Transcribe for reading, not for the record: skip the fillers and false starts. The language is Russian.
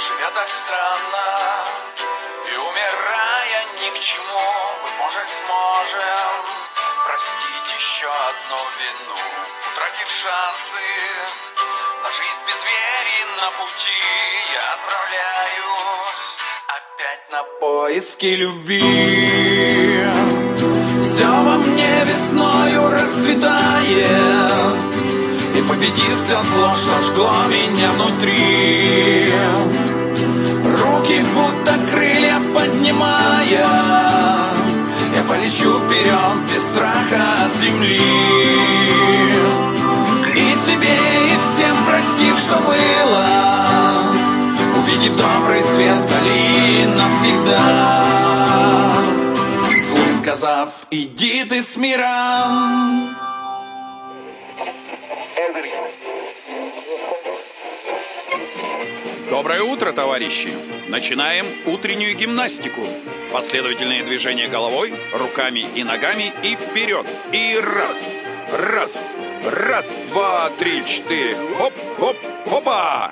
живя так странно и умирая ни к чему, мы, может, сможем простить еще одну вину, утратив шансы на жизнь без веры на пути. Я отправляюсь опять на поиски любви. Все во мне весною расцветает, и победив все зло, что жгло меня внутри. Руки будто крылья поднимая, я полечу вперед без страха от земли. И себе, и всем простив, что было, увидев добрый свет вдали навсегда, вслух сказав: иди ты с миром. Доброе утро, товарищи! Начинаем утреннюю гимнастику. Последовательные движения головой, руками и ногами, и вперед. И раз, раз, раз, два, три, четыре. Хоп, хоп, хопа!